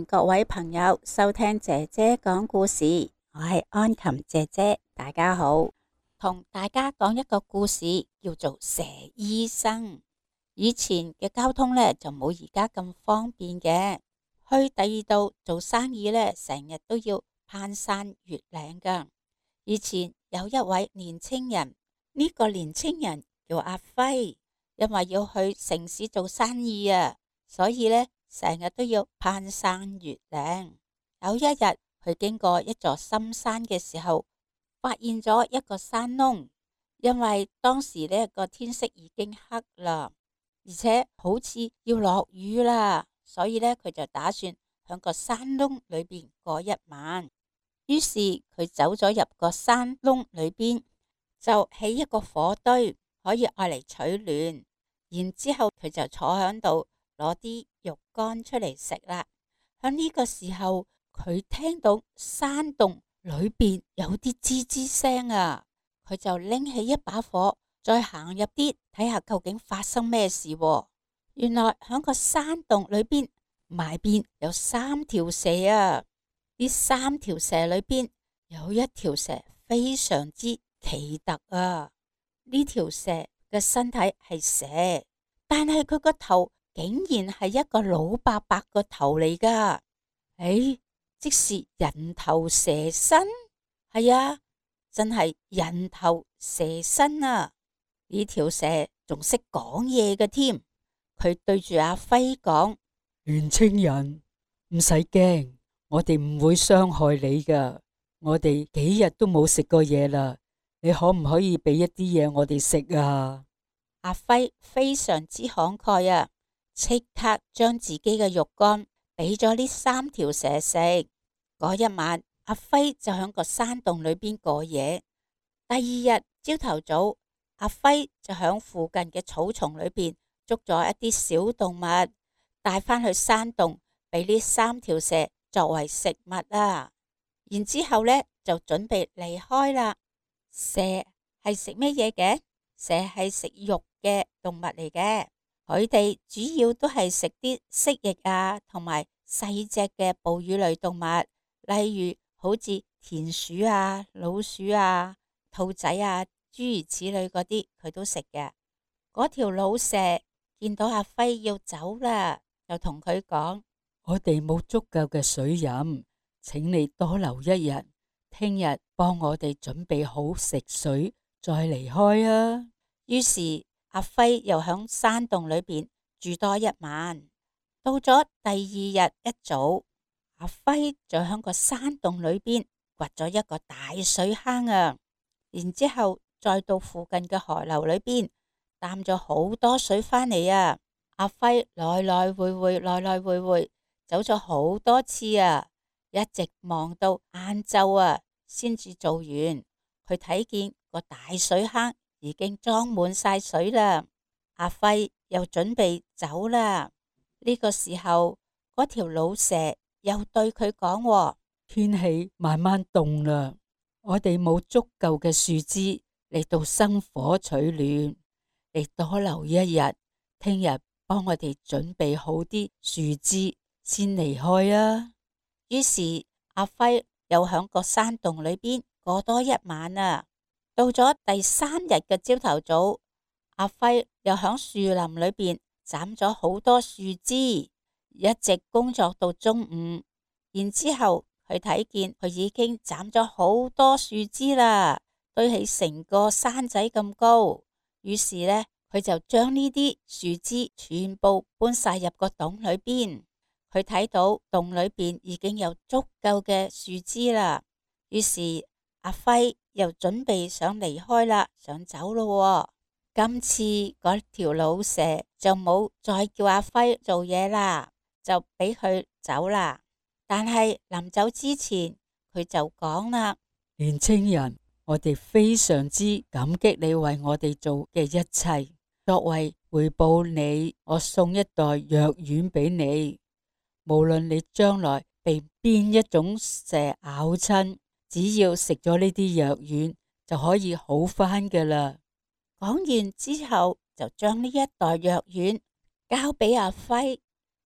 各位朋友收聽姐姐講故事，我係安琴姐姐，大家好。同大家講一個故事，叫做蛇醫生。以前嘅交通呢，就冇而家咁方便嘅，去第二度做生意呢，成日都要攀山越嶺噶。以前有一位年青人，呢個年青人叫阿輝，因為要去城市做生意啊，所以呢，成日都要攀山越嶺。有一日，佢經過一座深山嘅時候，發現咗一個山窿。因為當時呢個天色已經黑啦，而且好似要落雨啦，所以呢，佢就打算響個山窿裏邊過一晚。於是佢走咗入個山窿裏邊，就起一個火堆，可以愛嚟取暖。然之後佢就坐響度，攞啲肉乾出嚟食啦。喺呢個時候，佢聽到山洞裏邊有啲吱吱聲啊，佢就拎起一把火，再行入啲睇下究竟發生咩事喎。原來喺個山洞裏邊埋邊有3條蛇啊！呢3條蛇裏邊有一條蛇非常之奇特啊！呢條蛇嘅身體係蛇，但係佢個頭竟然係一個老伯伯個頭嚟噶。即是人頭蛇身，係啊，真係人頭蛇身啊！呢條蛇仲識講嘢嘅添，佢對住阿輝講： 年青人，唔使驚，我哋唔會傷害你噶。我哋幾日都冇食過嘢啦，你可唔可以俾一啲嘢我哋食啊？ 阿輝非常之慷慨啊，即刻將自己嘅肉乾俾咗呢3條蛇食。嗰一晚，阿輝就喺個山洞裏邊過夜。第二日朝頭早，阿輝就喺附近嘅草叢裏邊捉咗一啲小動物，帶返去山洞，俾呢3條蛇作為食物啊。然之後呢，就準備離開啦。蛇係食乜嘢嘅？蛇係食肉嘅動物嚟嘅，佢哋主要都係食啲蜥蜴啊，同埋細隻嘅哺乳類動物，例如好似田鼠啊、老鼠啊、兔仔啊，諸如此類嗰啲，佢都食嘅。嗰條老蛇見到阿輝要走啦，就同佢講： 我哋冇足夠嘅水飲，請你多留一日，聽日幫我哋準備好食水，再離開啊！ 於是阿輝又響山洞裏邊住多一晚。到咗第二日一早，阿輝就響個山洞裏邊掘咗一個大水坑啊，然之後再到附近嘅河流裏邊擔咗好多水返嚟啊。阿輝來來回回，來來回回走咗好多次啊，一直忙到晏晝啊，先至做完。佢睇見個大水坑已經裝滿晒水啦，阿輝又準備走啦。呢個時候，嗰條老蛇又對佢講： 天氣慢慢凍啦，我哋冇足夠嘅樹枝嚟到生火取暖，你多留一日，聽日幫我哋準備好啲樹枝先離開啊！ 於是阿輝又響個山洞裏邊過多一晚啊。到咗第3日嘅朝頭早，阿輝又響樹林裏邊斬咗好多樹枝，一直工作到中午。然之後佢睇見佢已經斬咗好多樹枝啦，堆起成個山仔咁高。於是呢，佢就將呢啲樹枝全部搬晒入個洞裏邊。佢睇到洞裏邊已經有足夠嘅樹枝啦，於是阿輝又準備想離開啦，想走咯。今次嗰條老蛇就冇再叫阿輝做嘢啦，就俾佢走啦。但係臨走之前，佢就講啦： 年青人，我哋非常之感激你為我哋做嘅一切，作為回報你，我送一袋藥丸俾你。無論你將來被邊一種蛇咬親，只要食咗呢啲藥丸就可以好返㗎啦。 講完之後，就將呢一袋藥丸交俾阿輝。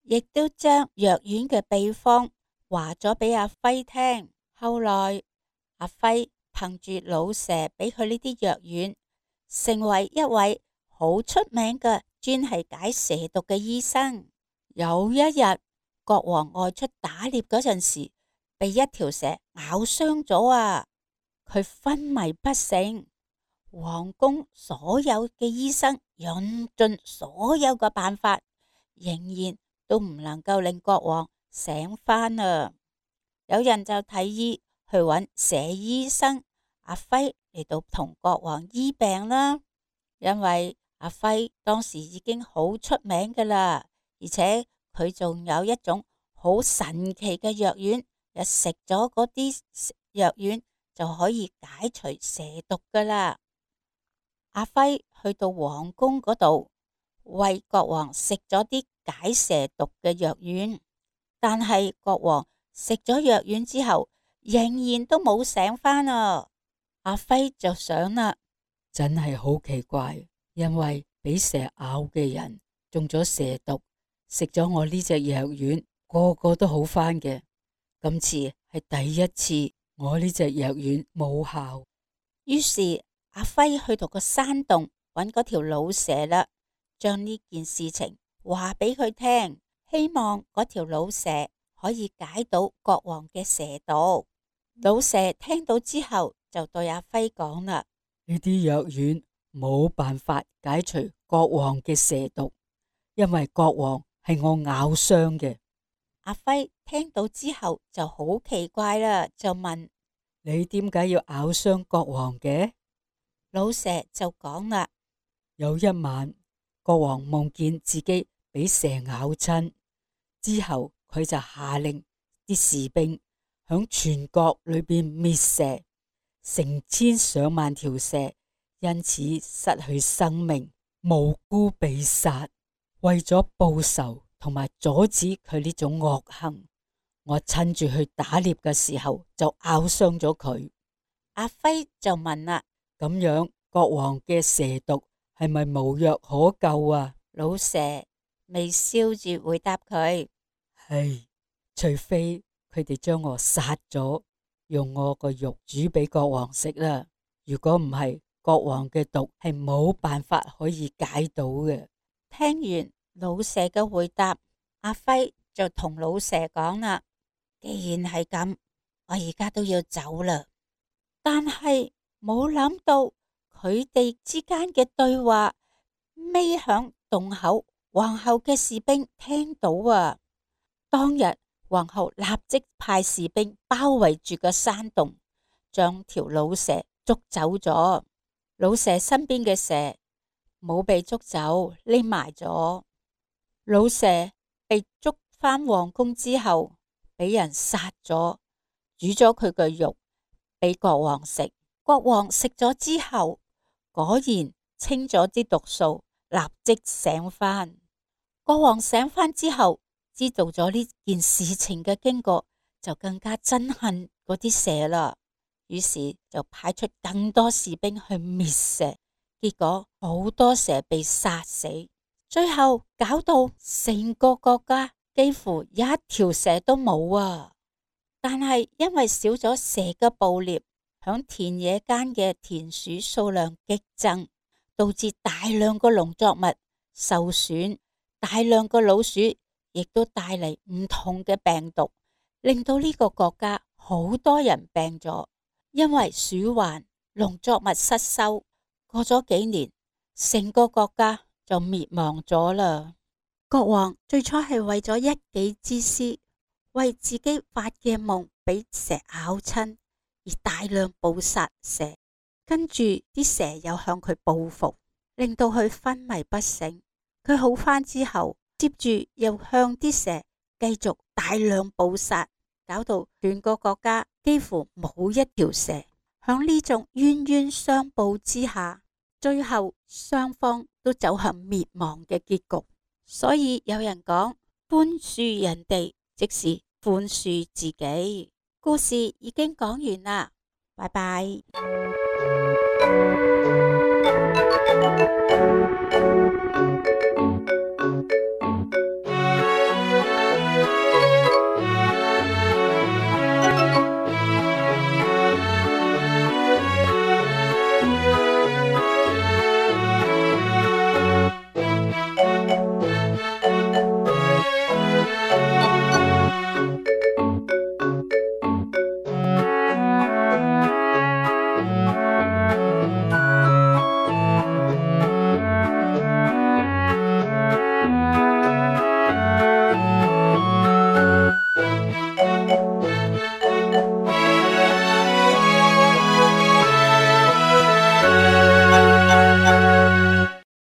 亦都將藥丸嘅秘方話咗俾阿輝聽。後來阿輝憑住老蛇俾佢呢啲藥丸，成為一位好出名嘅專係解蛇毒嘅醫生。有一日，國王外出打獵嗰陣時，被一條蛇咬傷咗啊！佢昏迷不醒。皇宮所有嘅醫生用盡所有嘅辦法，仍然都唔能夠令國王醒返啊！有人就提議去揾蛇醫生阿輝嚟到同國王醫病啦。因為阿輝當時已經好出名㗎喇，而且佢仲有一種好神奇嘅藥丸，又食咗嗰啲藥丸就可以解除蛇毒㗎喇。阿輝去到皇宮嗰度，為國王食咗啲解蛇毒嘅藥丸，但係國王食咗藥丸之後，仍然都冇醒返啊！阿輝就想啦， 真係好奇怪，因為俾蛇咬嘅人中咗蛇毒，食咗我呢隻藥丸，個個都好返嘅。今次係第一次我呢隻藥丸冇效。 於是阿輝去到個山洞揾嗰條老蛇啦，將呢件事情話俾佢聽，希望嗰條老蛇可以解到國王嘅蛇毒。老蛇聽到之後就對阿輝講啦： 呢啲藥丸冇辦法解除國王嘅蛇毒，因為國王係我咬傷嘅。 阿輝聽到之後就好奇怪啦，就問： 你點解要咬傷國王嘅？ 老蛇就講啦： 有一晚，國王夢見自己俾蛇咬親，之後佢就下令啲士兵響全國裏邊滅蛇，成千上萬條蛇因此失去生命，無辜被殺。為咗報仇同埋阻止佢呢種惡行，我趁住去打獵嘅時候就咬傷咗佢。 阿輝就問啦： 咁樣國王嘅蛇毒係咪無藥可救啊？ 老蛇微笑住回答佢： 係，除非佢哋將我殺咗，用我個肉煮俾國王食啦。如果唔係，國王嘅毒係冇辦法可以解到嘅。 聽完老蛇嘅回答，阿輝就同老蛇講啦：既然係咁，我而家都要走啦。但係冇諗到佢哋之間嘅對話，匿響洞口，皇后嘅士兵聽到啊！當日皇后立即派士兵包圍住個山洞，將條老蛇捉走咗。老蛇身邊嘅蛇冇被捉走，匿埋咗。老蛇被捉返皇宮之後，俾人殺咗，煮咗佢嘅肉俾國王食。國王食咗之後，果然清咗啲毒素，立即醒返。國王醒返之後，知道咗呢件事情嘅經過，就更加憎恨嗰啲蛇啦。於是就派出更多士兵去滅蛇，結果好多蛇被殺死，最後搞到成個國家幾乎一條蛇都冇啊！但係因為少咗蛇嘅捕獵，響田野間嘅田鼠數量激增，導致大量個農作物受損，大量個老鼠亦都帶嚟唔同嘅病毒，令到呢個國家好多人病咗。因為鼠患，農作物失收，過咗幾年，成個國家就滅亡咗啦。國王最初係為咗一己之私，為自己發嘅夢俾蛇咬親而大量捕殺蛇，跟住啲蛇又向佢報復，令到佢昏迷不醒。佢好返之後，接住又向啲蛇繼續大量捕殺，搞到全個國家幾乎冇一條蛇。響呢種冤冤相報之下，最後雙方都走向滅亡嘅結局。所以有人講，寬恕人哋即是寬恕自己。故事已經講完啦，拜拜。